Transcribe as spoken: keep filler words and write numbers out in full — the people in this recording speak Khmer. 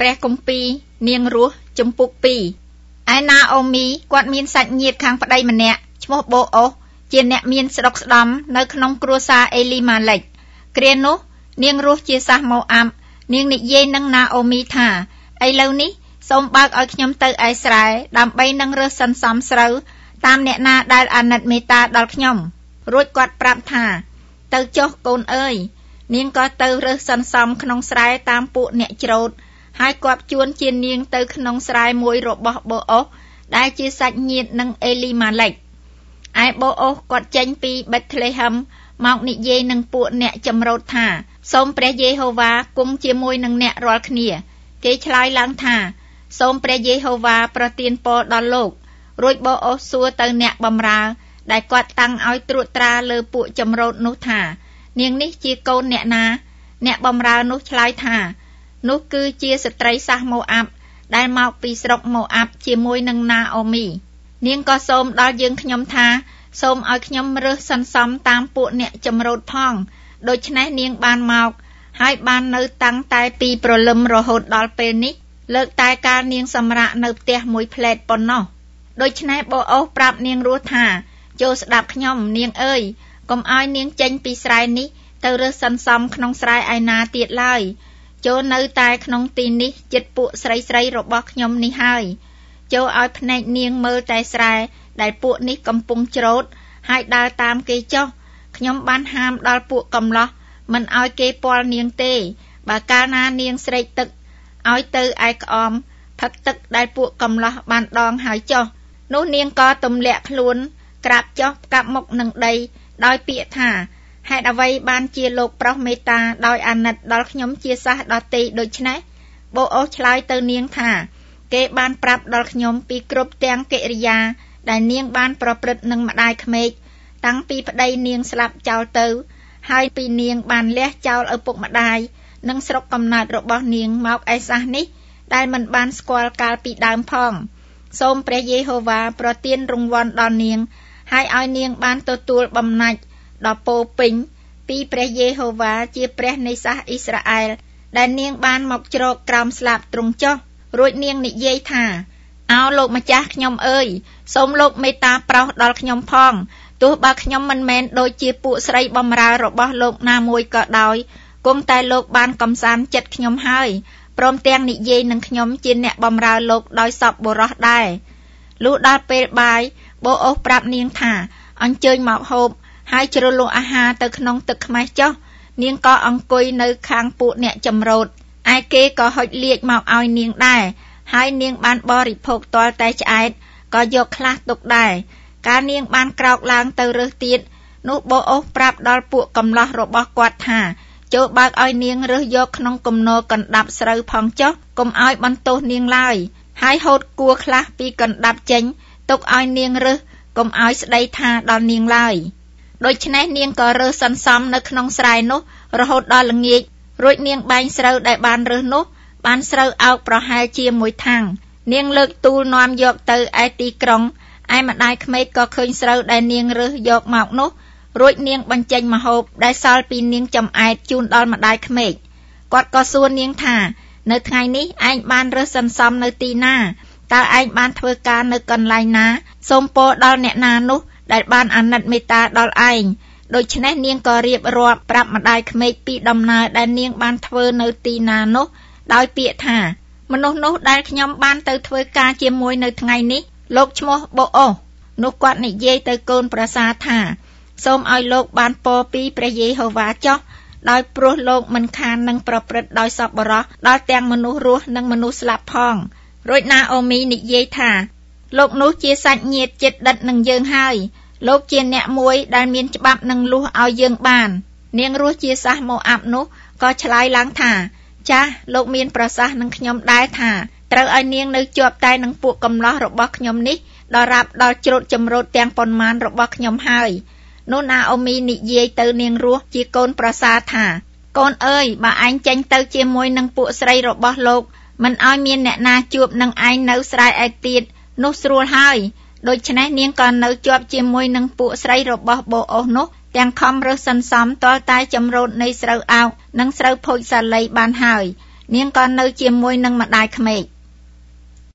ព្រះគម្ពីរនាងរស់ជំពូកពីរឯណាអូមីគាត់មានសាច់ញាតិខាងប្តីម្នាក់ឈ្មោះបូអូសជាអ្នកមានស្ដុកស្ដំនៅក្នុងគ្រួសារអេលីម៉ាឡិកគ្រានោះនាងរស់ជាសាសម៉ូអាប់នាងនិយាយនឹងណាអូមីថាឥឡូវនេះសូមបើកឲ្យខ្ញុំទៅឯស្រែដើម្បីនឹងរើសសន្សំស្រូវតាមអ្នកណាដែលអាណិតមេត្តាដល់ខ្ញុំរួចគាត់ប្រាប់ថាទៅចុះកូនអើយនាងក៏ទៅរើសសន្សំក្នុងស្រែតាមពួកអ្នកច្រូតហើយគាត់ជួនជានាងទៅក្នុងស្រែមួយរបស់បូអូសដែលជាសាច់ញាតិនឹងអេលីម៉ាឡិកឯបូអូសគាត់ចេញពីបេតលេហឹមមកនិយាយនឹងពួកអ្នកចម្រូតថាសូមព្រះយេហូវ៉ាគង់ជាមួយនឹងអ្នករាល់គ្នាគេឆ្លើយឡើងថាសូមព្រះយេហូវ៉ាប្រទានពរដល់លោករួចបូអូសសួរទៅអ្នកបម្រើដែលគាត់តាំងឲ្យត្រួតត្រាលើពួកចម្រូតនោះថានាងនេះជាកូនអ្នកណាអ្នកបម្រើនោះឆ្លើយថានោះគឺជាស្ត្រីសាសម៉ូអាប់ដែលមកពីស្រុកម៉ូអាប់ជាមួយនឹងណាអូមីនាងក៏សូមដល់យើងខ្ញុំថាសូមឲ្យខ្ញុំរើសសន្សំតាមពួកអ្នកចម្រូតផងដូច្នេះនាងបានមកហើយបាននៅតាំងតែពីព្រលឹមរហូតដល់ពេលនេះលើកតែកាលនាងសម្រាកនៅផ្ទះមួយផ្លែតប៉ុណ្ណោះដូច្នេះបូអូសប្រាប់នាងរស់ថាចូលស្ដាប់ខ្ញុំនាងអើយកុំឲ្យនាងចេញពីស្រែនេះទៅរើសសន្សំក្នុងស្រែឯណាទៀតឡើយចូលនៅតែក្នុងទីនេះចិត្តពួកស្រីស្រីរបស់ខ្ញុំនេះហើយចូលឲ្យភ្នែកនាងមើលតែស្រែដែលពួកនេះកំពុងច្រូតហើយដើរតាមគេចុះខ្ញុំបានហាមដល់ពួកកំឡោះមិនឲ្យគេពាល់នាងទេបើកាលណានាងស្រេកទឹកឲ្យទៅឯក្អមផឹកទឹកដែលពួកកំឡោះបានដងហើយចុះនោះនាងក៏ទម្លាក់ខ្លួនក្រាបចុះផ្កាប់មុខនឹងដីដោយពាក្យថាហេតុអ្វីបានជាលោកប្រុសមេត្តាដោយអាណិតដល់ខ្ញុំជាសះដទៃដូច្នេះបូអូសឆ្លើយទៅនាងថាគេបានប្រាប់ដល់ខ្ញុំពីគ្រប់ទាំងកិរិយាដែលនាងបានប្រព្រឹត្តនឹងម្ដាយក្មេកតាំងពីប្តីនាងស្លាប់ចោលទៅហើយពីនាងបានលះចោលឪពុកម្ដាយនិងស្រុកកំណើតរបស់នាងមកឯសះនេះដែលមិនបានស្គាល់កាលពីដើមផងសូមព្រះយេហូវ៉ាប្រទានរង្វាន់ដល់នាងហើយឲ្យនាងបានទទួលបំណាច់ដ៏ពោពេញពីព្រះយេហូវ៉ាជាព្រះនៃសាសអ៊ីស្រាអែលដែលនាងបានមកជ្រកក្រោមស្លាបទ្រង់ចុះរួចនាងនិយាយថាអោលោកម្ចាស់ខ្ញុំអើយសូមលោកមេត្តាប្រោសដល់ខ្ញុំផងទោះបើខ្ញុំមិនមែនដូចជាពួកស្រីបម្រើរបស់លោកណាមួយក៏ដោយគង់តែលោកបានកំសាន្តចិត្តខ្ញុំហើយព្រមទាំងនិយាយនឹងខ្ញុំជាអ្នកបម្រើលោកដោយសពបុរសដែរលុះដល់ពេលបាយបូអូសប្រាប់នាងថាអញ្ជើញមកហូបហើយជ្រលក់អាហារទៅក្នុងទឹកខ្មេះចុះនាងក៏អង្គុយនៅខាងពួកអ្នកចម្រូតឯគេក៏ហុចលាជមកឲ្យនាងដែរហើយនាងបានបរិភោគទាល់តែឆ្អែតក៏យកខ្លះទុកដែរកាលនាងបានក្រោកឡើងទៅរើសទៀតនោះបូអូសប្រាប់ដល់ពួកកំឡោះរបស់គាត់ថាចូលបើកឲ្យនាងរើសយកក្នុងគំនរកណ្ដាប់ស្រូវផងចុះកុំឲ្យបន្ទោសនាងឡើយហើយហូតគួរខ្លះពីកណ្ដាប់ចេញទុកឲ្យនាងរើសកុំឲ្យស្ដីថាដល់នាងឡើយដូច្នេះនាងក៏រើសសន្សំនៅក្នុងស្រែនោះរហូតដល់ល្ងាចរួចនាងបែងស្រូវដែលបានរើសនោះបានស្រូវអោកប្រហែលជាមួយថាំងនាងលើកទូលនាំយកទៅឯទីក្រុងឯម្ដាយក្មេកក៏ឃើញស្រូវដែលនាងរើសយកមកនោះរួចនាងបញ្ចេញម្ហូបដែលសល់ពីនាងចំអែតជូនដល់ម្ដាយក្មេកគាត់ក៏សួរនាងថានៅថ្ងៃនេះឯងបានរើសសន្សំនៅទីណាតើឯងបានធ្វើការនៅកន្លែងណាសូមពរដល់អ្នកណានោះដែលបានអាណិតមេត្តាដល់ឯងដូច្នេះនាងក៏រៀបរាប់ប្រាប់ម្ដាយក្មេកពីដំណើរដែលនាងបានធ្វើនៅទីណានោះដោយពាក្យថាមនុស្សនោះដែលខ្ញុំបានទៅធ្វើការជាមួយនៅថ្ងៃនេះលោកឈ្មោះបូអូសនោះគាត់និយាយទៅកូនប្រសារថាសូមឲ្យលោកបានពរពីព្រះយេហូវ៉ាចុះដោយព្រោះលោកមិនខាននឹងប្រព្រឹត្តដោយសប្បុរសដល់ទាំងមនុស្សរស់និងមនុស្សស្លាប់ផងរួចណាអូមីនិយាយថាលោកនោះជាសាច់ញាតិជិតដិតនឹងយើងហើយលោកជាអ្នកមួយដែលមានច្បាប់នឹងលួសឲ្យយើងបាននាងរស់ជាសាសម៉ូអាប់នោះក៏ឆ្លើយឡើងថាចាស់លោកមានប្រសាសន៍នឹងខ្ញុំដែរថាត្រូវឲ្យនាងនៅជាប់តែនឹងពួកកំឡោះរបស់ខ្ញុំនេះដល់រាប់ដល់ជ្រូតចម្រូតទាំងប៉ុន្មានរបស់ខ្ញុំហើយនោះណាអូមីនិយាយទៅនាងរស់ជាកូនប្រសារថាកូនអើយបើឯងចេញទៅជាមួយនឹងពួកស្រីរបស់លោកមិនឲ្យមានអ្នកណាជួបនឹងឯងនៅស្រែឯទៀតនោះស្រួលហើយដូច្នេះនាងក៏នៅជាប់ជាមួយនឹងពួកស្រីរបស់បូអូសនោះទាំងខំរើសសន្សំទាល់តែចម្រូតនៃស្រូវអោកនិងស្រូវភោជសាលីបានហើយនាងក៏នៅជាមួយនឹងម្ដាយក្មេក